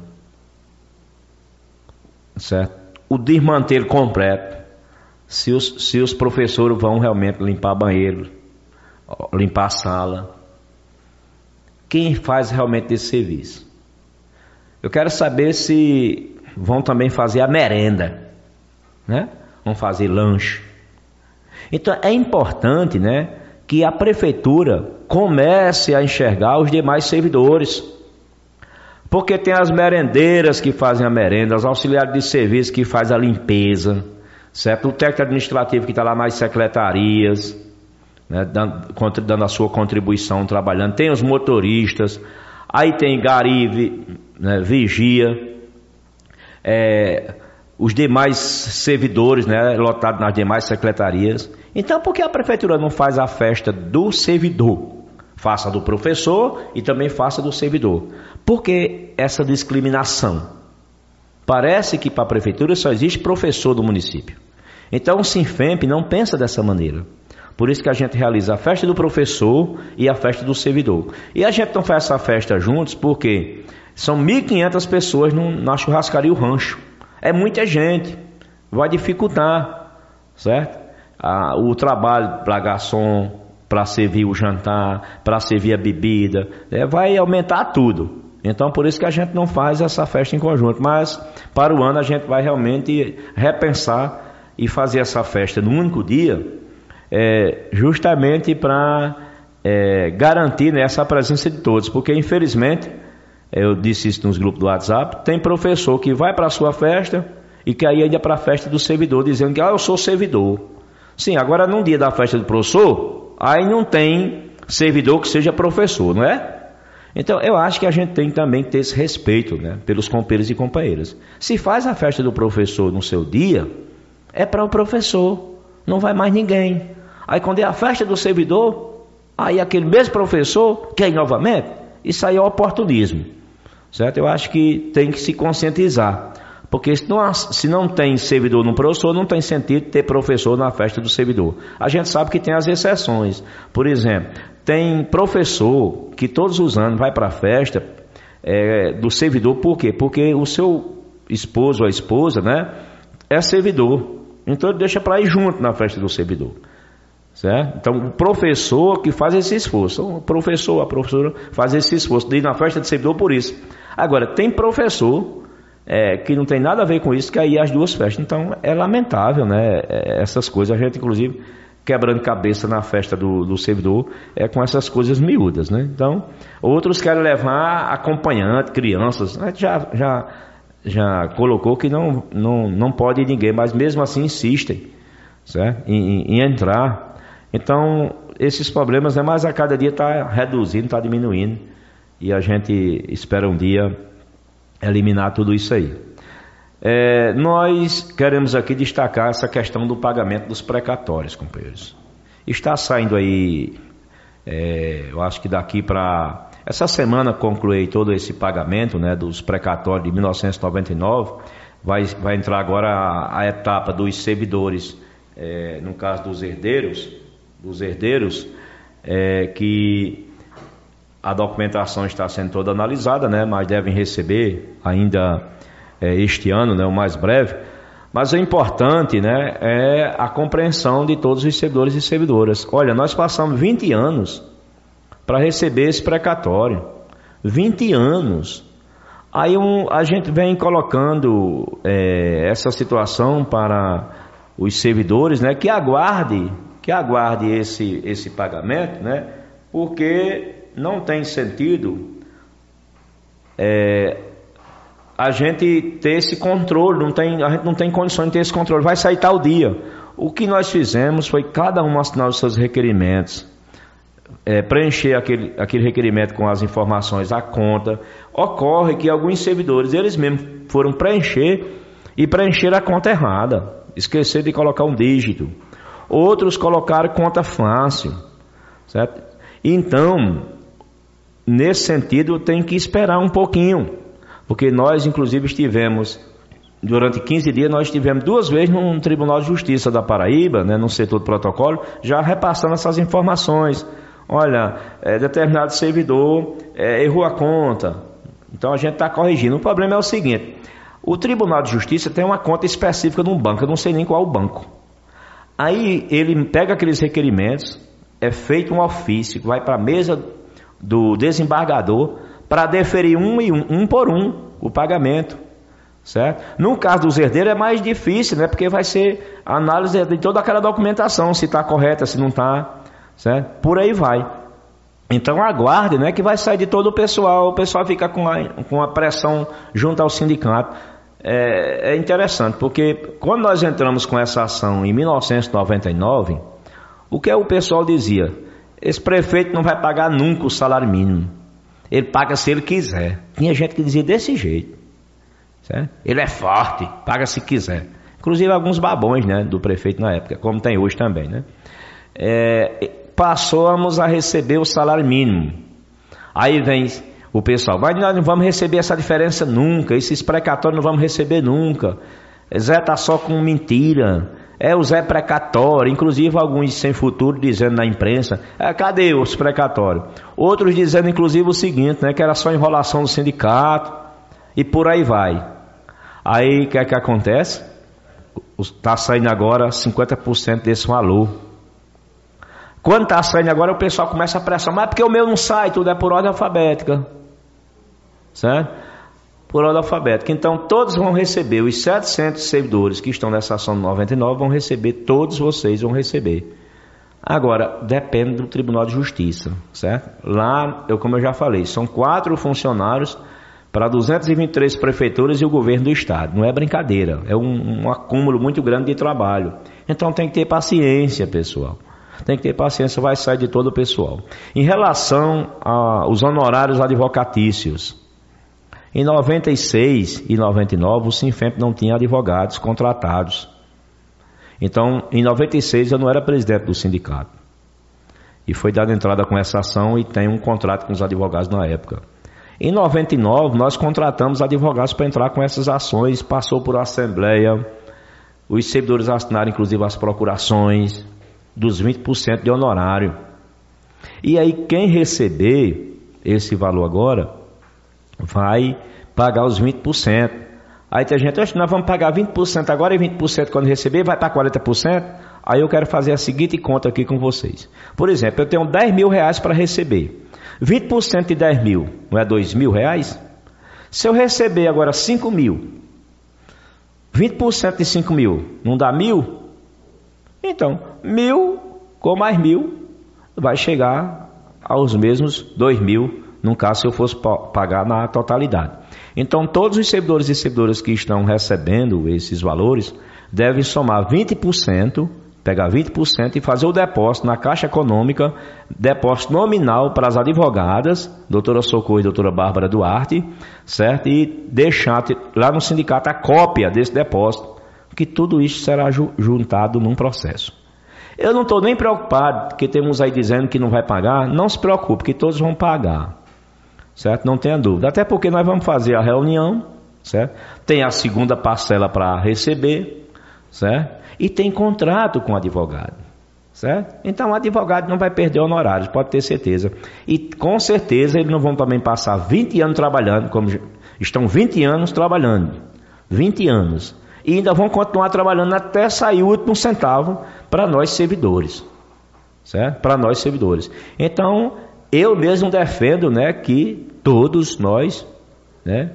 certo? O desmantelo completo, se os professores vão realmente limpar banheiro, limpar a sala, quem faz realmente esse serviço? Eu quero saber se vão também fazer a merenda, né? Vão fazer lanche. Então é importante, né, que a prefeitura comece a enxergar os demais servidores, porque tem as merendeiras que fazem a merenda, os auxiliares de serviço que fazem a limpeza, certo? O técnico administrativo que está lá nas secretarias, né, dando a sua contribuição, trabalhando. Tem os motoristas, aí tem gari, né, vigia, os demais servidores, né, lotados nas demais secretarias. Então, por que a prefeitura não faz a festa do servidor? Faça do professor e também faça do servidor. Por que essa discriminação? Parece que para a prefeitura só existe professor do município. Então o Sinfemp não pensa dessa maneira. Por isso que a gente realiza a festa do professor e a festa do servidor. E a gente não faz essa festa juntos porque são 1.500 pessoas na churrascaria O Rancho. É muita gente, vai dificultar, certo? O trabalho para garçom, para servir o jantar, para servir a bebida, vai aumentar tudo. Então por isso que a gente não faz essa festa em conjunto, mas para o ano a gente vai realmente repensar e fazer essa festa no único dia, justamente para garantir, né, essa presença de todos, porque infelizmente, eu disse isso nos grupos do WhatsApp, tem professor que vai para a sua festa e quer ir ainda para a festa do servidor, dizendo que eu sou servidor. Sim, agora num dia da festa do professor, aí não tem servidor que seja professor, não é? Então eu acho que a gente tem também que ter esse respeito, né, pelos companheiros e companheiras. Se faz a festa do professor no seu dia, é para o professor, não vai mais ninguém. Aí quando é a festa do servidor, aí aquele mesmo professor quer ir novamente. Isso aí é oportunismo, certo? Eu acho que tem que se conscientizar, porque se não tem servidor no professor, não tem sentido ter professor na festa do servidor. A gente sabe que tem as exceções. Por exemplo, tem professor que todos os anos vai para a festa do servidor. Por quê? Porque o seu esposo ou a esposa, né, é servidor. Então ele deixa para ir junto na festa do servidor, certo? Então o professor que faz esse esforço, a professora faz esse esforço de ir na festa do servidor por isso. Agora tem professor que não tem nada a ver com isso, que aí as duas festas. Então é lamentável, né, essas coisas. A gente inclusive quebrando cabeça na festa do servidor com essas coisas miúdas, né? Então outros querem levar acompanhante, crianças. A gente já colocou que não pode ir ninguém, mas mesmo assim insistem, certo? Em entrar. Então esses problemas, né, mas a cada dia está reduzindo, está diminuindo, e a gente espera um dia eliminar tudo isso aí. Nós queremos aqui destacar essa questão do pagamento dos precatórios, companheiros. Está saindo aí, eu acho que daqui para essa semana concluir todo esse pagamento, né, dos precatórios de 1999. Vai entrar agora a etapa dos servidores, no caso dos herdeiros, que a documentação está sendo toda analisada, né, mas devem receber ainda este ano, né, o mais breve. Mas o importante, né, é a compreensão de todos os servidores e servidoras. Olha, nós passamos 20 anos para receber esse precatório. 20 anos. Aí a gente vem colocando essa situação para os servidores, né, que aguarde esse pagamento, né, porque não tem sentido a gente ter esse controle, a gente não tem condições de ter esse controle. Vai sair tal dia. O que nós fizemos foi cada um assinar os seus requerimentos, preencher aquele requerimento com as informações à conta. Ocorre que alguns servidores, eles mesmos foram preencher a conta errada, esquecer de colocar um dígito. Outros colocaram conta fácil, certo? Então, nesse sentido, tem que esperar um pouquinho, Porque nós, inclusive, estivemos, durante 15 dias, nós estivemos 2 vezes no Tribunal de Justiça da Paraíba, né, no setor do protocolo, já repassando essas informações. Olha, determinado servidor errou a conta, então a gente está corrigindo. O problema é o seguinte, o Tribunal de Justiça tem uma conta específica num banco, eu não sei nem qual o banco. Aí ele pega aqueles requerimentos, é feito um ofício, vai para a mesa do desembargador para deferir um por um o pagamento, certo? No caso dos herdeiros é mais difícil, né? Porque vai ser análise de toda aquela documentação, se está correta, se não está, certo? Por aí vai. Então aguarde, né? Que vai sair de todo o pessoal fica com a pressão junto ao sindicato. É interessante, porque quando nós entramos com essa ação em 1999, o que o pessoal dizia? Esse prefeito não vai pagar nunca o salário mínimo. Ele paga se ele quiser. Tinha gente que dizia desse jeito, certo? Ele é forte, paga se quiser. Inclusive alguns babões, né, do prefeito na época, como tem hoje também, né? Passamos a receber o salário mínimo. Aí vem o pessoal, mas nós não vamos receber essa diferença nunca, esses precatórios não vamos receber nunca. Zé está só com mentira. O Zé precatório, inclusive alguns sem futuro dizendo na imprensa, cadê os precatórios? Outros dizendo inclusive o seguinte, né, que era só enrolação do sindicato e por aí vai. Aí o que é que acontece? Está saindo agora 50% desse valor. Quando está saindo agora o pessoal começa a pressão, mas porque o meu não sai, tudo é por ordem alfabética, certo? Por ordem alfabética. Então todos vão receber, os 700 servidores que estão nessa ação de 99 vão receber, todos vocês vão receber. Agora, depende do Tribunal de Justiça, certo? Lá, como eu já falei, são 4 funcionários para 223 prefeituras e o governo do estado. Não é brincadeira, é um acúmulo muito grande de trabalho. Então tem que ter paciência, pessoal. Tem que ter paciência, vai sair de todo o pessoal. Em relação aos honorários advocatícios, em 96 e 99 o Sinfemp não tinha advogados contratados. Então, em 96 eu não era presidente do sindicato. E foi dada entrada com essa ação e tem um contrato com os advogados na época. Em 99 nós contratamos advogados para entrar com essas ações, passou por assembleia, os servidores assinaram inclusive as procurações dos 20% de honorário. E aí quem receber esse valor agora vai pagar os 20%. Aí tem gente, nós vamos pagar 20% agora e 20% quando receber, vai para 40%. Aí eu quero fazer a seguinte conta aqui com vocês. Por exemplo, eu tenho 10 mil reais para receber. 20% de 10 mil, não é 2 mil reais? Se eu receber agora 5 mil, 20% de 5 mil, não dá 1.000? Então, 1.000 com mais 1.000 vai chegar aos mesmos 2 mil, no caso se eu fosse pagar na totalidade. Então todos os servidores e servidoras que estão recebendo esses valores devem somar 20%, pegar 20% e fazer o depósito na Caixa Econômica, depósito nominal para as advogadas, doutora Socorro e doutora Bárbara Duarte, certo? E deixar lá no sindicato a cópia desse depósito, que tudo isso será juntado num processo. Eu não estou nem preocupado, porque temos aí dizendo que não vai pagar, não se preocupe, que todos vão pagar, certo? Não tenha dúvida, até porque nós vamos fazer a reunião, certo? Tem a segunda parcela para receber, certo? E tem contrato com o advogado, certo? Então o advogado não vai perder honorários, pode ter certeza. E com certeza eles não vão também passar 20 anos trabalhando, como estão 20 anos trabalhando, 20 anos. E ainda vão continuar trabalhando até sair o último centavo para nós servidores, certo? Para nós servidores. Então, eu mesmo defendo, né, que todos nós, né,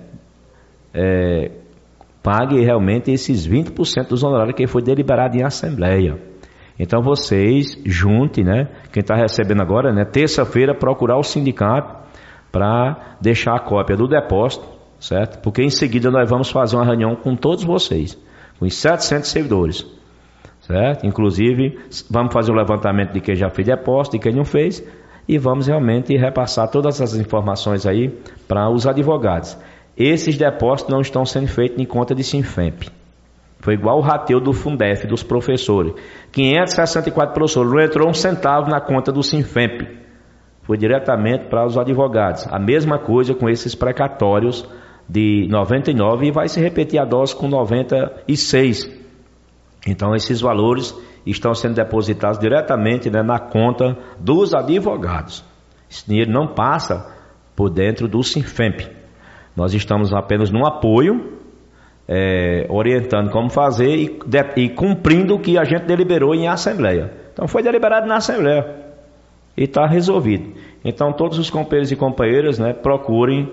paguem realmente esses 20% dos honorários que foi deliberado em assembleia. Então, vocês juntem, né, quem está recebendo agora, né, terça-feira, procurar o sindicato para deixar a cópia do depósito, certo? Porque em seguida nós vamos fazer uma reunião com todos vocês, com os 700 servidores, certo? Inclusive, vamos fazer um levantamento de quem já fez depósito, de quem não fez, e vamos realmente repassar todas essas informações aí para os advogados. Esses depósitos não estão sendo feitos em conta de Sinfemp. Foi igual o rateio do Fundef, dos professores. 564 professores, não entrou um centavo na conta do Sinfemp. Foi diretamente para os advogados. A mesma coisa com esses precatórios de 99 e vai se repetir a dose com 96. Então esses valores estão sendo depositados diretamente, né, na conta dos advogados. Esse dinheiro não passa por dentro do Sinfemp. Nós estamos apenas no apoio, orientando como fazer e cumprindo o que a gente deliberou em assembleia. Então foi deliberado na assembleia e está resolvido. Então todos os companheiros e companheiras, né, procurem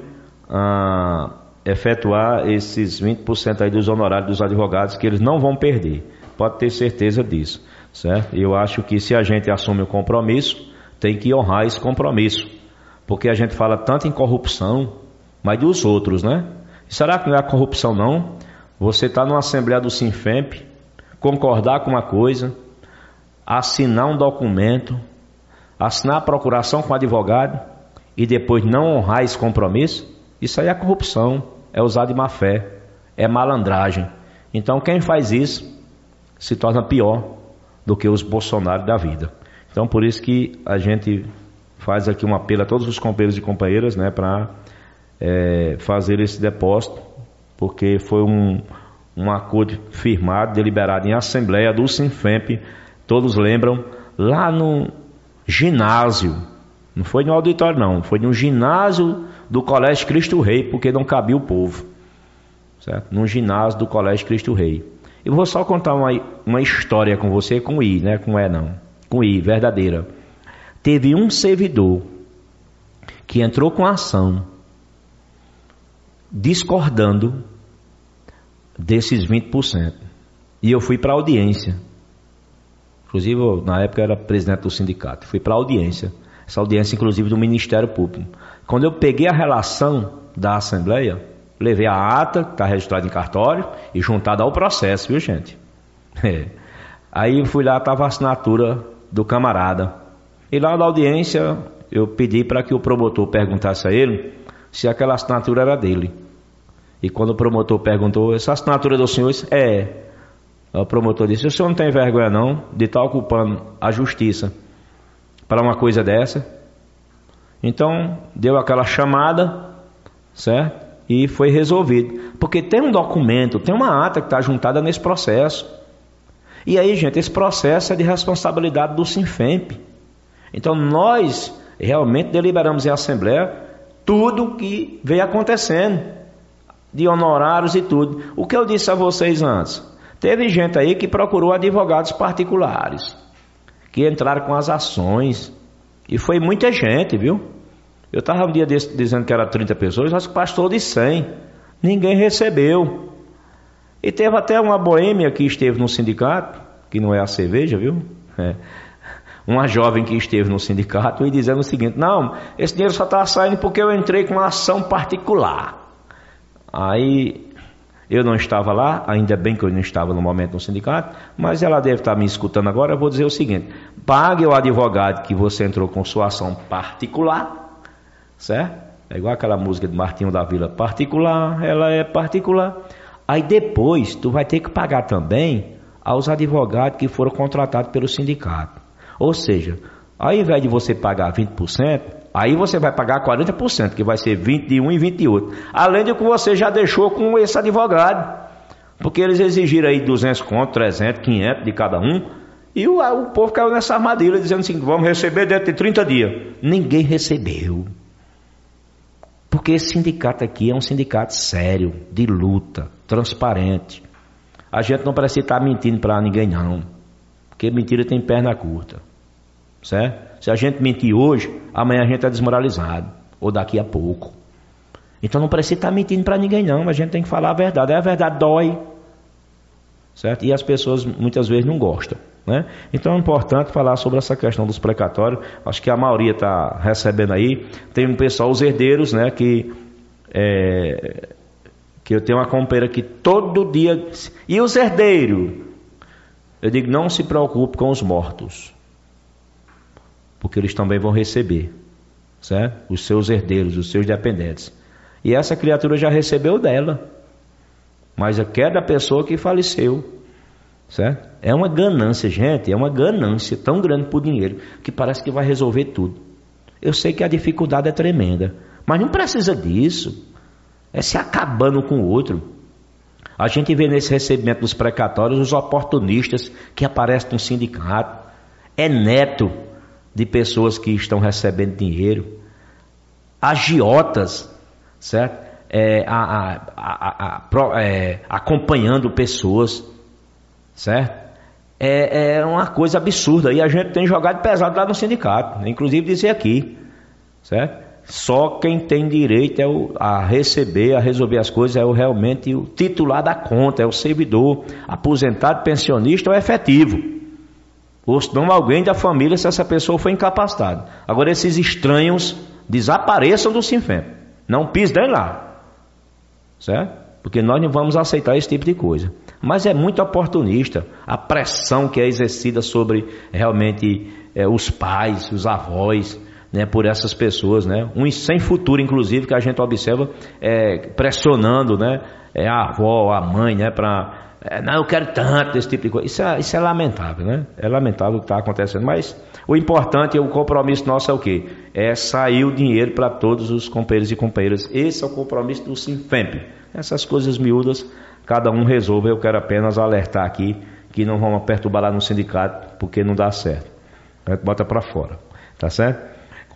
efetuar esses 20% aí dos honorários dos advogados, que eles não vão perder. Pode ter certeza disso, certo? Eu acho que se a gente assume o compromisso, tem que honrar esse compromisso. Porque a gente fala tanto em corrupção, mas dos outros, né? Será que não é a corrupção, não? Você está numa assembleia do Sinfemp, concordar com uma coisa, assinar um documento, assinar a procuração com o advogado e depois não honrar esse compromisso? Isso aí é corrupção, é usar de má fé, é malandragem. Então quem faz isso se torna pior do que os Bolsonaro da vida. Então por isso que a gente faz aqui um apelo a todos os companheiros e companheiras, né, para fazer esse depósito, porque foi um acordo firmado, deliberado em assembleia do Sinfemp, todos lembram, lá no ginásio, não foi no auditório não, foi no ginásio do Colégio Cristo Rei, porque não cabia o povo, certo? No ginásio do Colégio Cristo Rei. Eu vou só contar uma história com você, com I, né? Com E não, com I, verdadeira. Teve um servidor que entrou com ação discordando desses 20%. E eu fui para a audiência. Inclusive, eu, na época, eu era presidente do sindicato. Fui para a audiência. Essa audiência, inclusive, do Ministério Público. Quando eu peguei a relação da Assembleia, levei a ata, que está registrada em cartório, e juntada ao processo, viu, gente? Aí fui lá, estava a assinatura do camarada. E lá na audiência, eu pedi para que o promotor perguntasse a ele se aquela assinatura era dele. E quando o promotor perguntou, essa assinatura do senhor? É. O promotor disse, o senhor não tem vergonha não de estar ocupando a justiça para uma coisa dessa? Então, deu aquela chamada, certo? E foi resolvido. Porque tem um documento, tem uma ata que está juntada nesse processo. E aí, gente, esse processo é de responsabilidade do Sinfemp. Então, nós realmente deliberamos em assembleia tudo que veio acontecendo, de honorários e tudo. O que eu disse a vocês antes? Teve gente aí que procurou advogados particulares, que entraram com as ações. E foi muita gente, viu? Eu estava um dia desse dizendo que era 30 pessoas, mas passou de 100. Ninguém recebeu. E teve até uma boêmia que esteve no sindicato, que não é a cerveja, viu? Uma jovem que esteve no sindicato e dizendo o seguinte, não, esse dinheiro só está saindo porque eu entrei com uma ação particular. Aí eu não estava lá, ainda bem que eu não estava no momento no sindicato, mas ela deve estar me escutando agora. Eu vou dizer o seguinte, pague o advogado que você entrou com sua ação particular, certo? É igual aquela música de Martinho da Vila, particular, ela é particular. Aí depois tu vai ter que pagar também aos advogados que foram contratados pelo sindicato. Ou seja, ao invés de você pagar 20%, aí você vai pagar 40%, que vai ser 21 e 28. Além do que você já deixou com esse advogado. Porque eles exigiram aí 200 conto, 300, 500 de cada um. E o povo caiu nessa armadilha, dizendo assim, vamos receber dentro de 30 dias. Ninguém recebeu. Porque esse sindicato aqui é um sindicato sério, de luta, transparente. A gente não precisa estar mentindo para ninguém não. Porque mentira tem perna curta. Certo? Se a gente mentir hoje, amanhã a gente é desmoralizado. Ou daqui a pouco. Então não precisa estar mentindo para ninguém não. A gente tem que falar a verdade. A verdade dói. Certo? E as pessoas muitas vezes não gostam. Né? Então é importante falar sobre essa questão dos precatórios. Acho que a maioria está recebendo aí. Tem um pessoal, os herdeiros, né, que eu tenho uma companheira que todo dia... E os herdeiros? Eu digo, não se preocupe com os mortos. Porque eles também vão receber, certo? Os seus herdeiros, os seus dependentes. E essa criatura já recebeu dela. Mas é da pessoa que faleceu. Certo? É uma ganância, gente, é uma ganância tão grande por dinheiro que parece que vai resolver tudo. Eu sei que a dificuldade é tremenda, mas não precisa disso. é se acabando com o outro. A gente vê nesse recebimento dos precatórios os oportunistas que aparecem no sindicato. É neto de pessoas que estão recebendo dinheiro. Agiotas, certo? Acompanhando pessoas, certo? É uma coisa absurda. E a gente tem jogado pesado lá no sindicato. Inclusive dizer aqui, certo? Só quem tem direito a receber, a resolver as coisas é realmente o titular da conta, é o servidor, aposentado, pensionista ou efetivo. Ou se não alguém da família, se essa pessoa foi incapacitada. Agora esses estranhos desapareçam do Sinfemp. Não pisem lá. Certo? Porque nós não vamos aceitar esse tipo de coisa. Mas é muito oportunista a pressão que é exercida sobre realmente os pais, os avós, né, por essas pessoas, né, uns sem futuro, inclusive, que a gente observa pressionando, né, a avó, a mãe, né, para não, eu quero tanto, esse tipo de coisa. Isso é lamentável, né? É lamentável o que está acontecendo, mas o importante, o compromisso nosso é o quê? É sair o dinheiro para todos os companheiros e companheiras. Esse é o compromisso do Sinfemp. Essas coisas miúdas, cada um resolve. Eu quero apenas alertar aqui que não vamos perturbar lá no sindicato, porque não dá certo. A gente bota para fora, tá certo?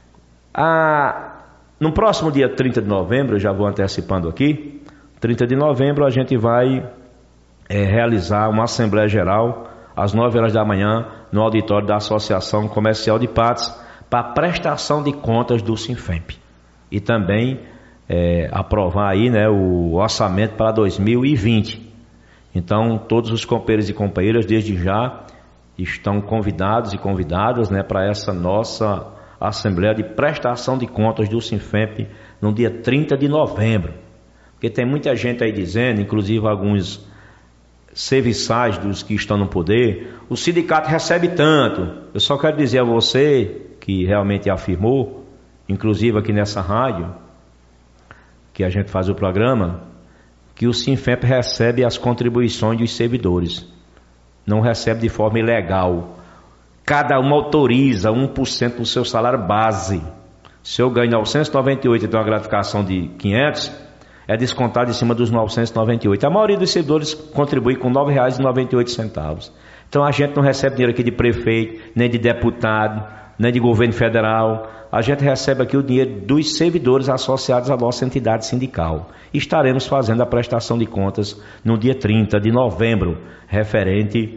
No próximo dia 30 de novembro, eu já vou antecipando aqui, 30 de novembro a gente vai realizar uma Assembleia Geral às 9 horas da manhã no auditório da Associação Comercial de Patos para prestação de contas do Sinfemp e também aprovar aí, né, o orçamento para 2020. Então todos os companheiros e companheiras desde já estão convidados e convidadas, né, para essa nossa Assembleia de prestação de contas do Sinfemp no dia 30 de novembro. Porque tem muita gente aí dizendo, inclusive alguns serviçais dos que estão no poder, o sindicato recebe tanto. Eu só quero dizer a você, que realmente afirmou, inclusive aqui nessa rádio, que a gente faz o programa, que o Sinfemp recebe as contribuições dos servidores. Não recebe de forma ilegal. Cada um autoriza 1% do seu salário base. Se eu ganho 998 e tenho uma gratificação de 500, é descontado em cima dos 998. A maioria dos servidores contribui com R$ 9,98. Então a gente não recebe dinheiro aqui de prefeito, nem de deputado, nem de governo federal. A gente recebe aqui o dinheiro dos servidores associados à nossa entidade sindical. Estaremos fazendo a prestação de contas no dia 30 de novembro, referente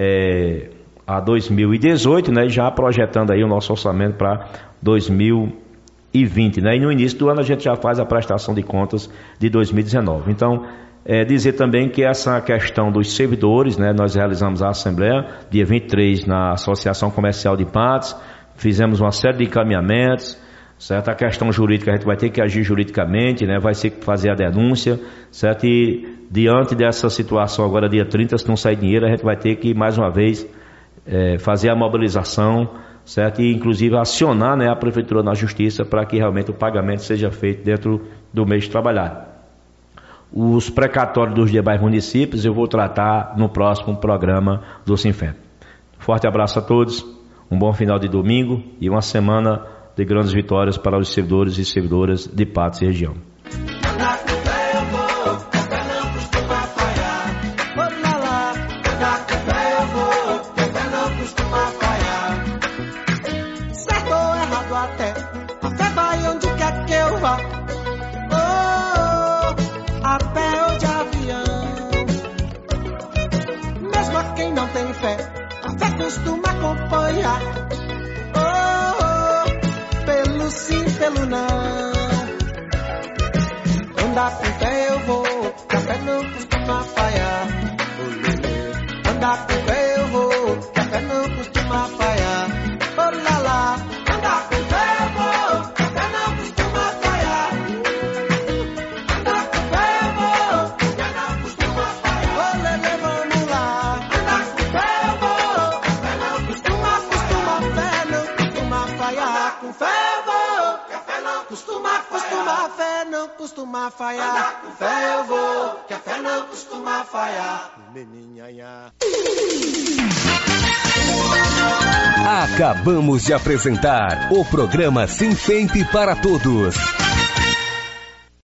a 2018, né, já projetando aí o nosso orçamento para 2020, né, e no início do ano a gente já faz a prestação de contas de 2019. Então, dizer também que essa questão dos servidores, né, nós realizamos a Assembleia dia 23 na Associação Comercial de Patos, fizemos uma série de encaminhamentos, certo? A questão jurídica a gente vai ter que agir juridicamente, né, vai ter que fazer a denúncia, certo? E diante dessa situação agora dia 30, se não sair dinheiro, a gente vai ter que mais uma vez fazer a mobilização, certo? E inclusive acionar, né, a Prefeitura na Justiça para que realmente o pagamento seja feito dentro do mês de trabalhar. Os precatórios dos demais municípios eu vou tratar no próximo programa do Sinfemp. Forte abraço a todos, um bom final de domingo e uma semana de grandes vitórias para os servidores e servidoras de Patos e região. Costuma acompanhar, pelo sim, pelo não. Andar com fé eu vou, café não costuma falhar. Andar com fé eu vou, café não costuma falhar. Oh lá lá, andar com fé eu vou, café não costuma falhar. Andar com fé eu vou, café não costuma falhar. Oh lele, vamos lá. Andar com fé eu vou, café não costuma falhar. Com fé eu vou, café não costuma fé não costuma falhar. Com fé eu vou, café não costuma falhar. Acabamos de apresentar o programa Sinfemp para Todos.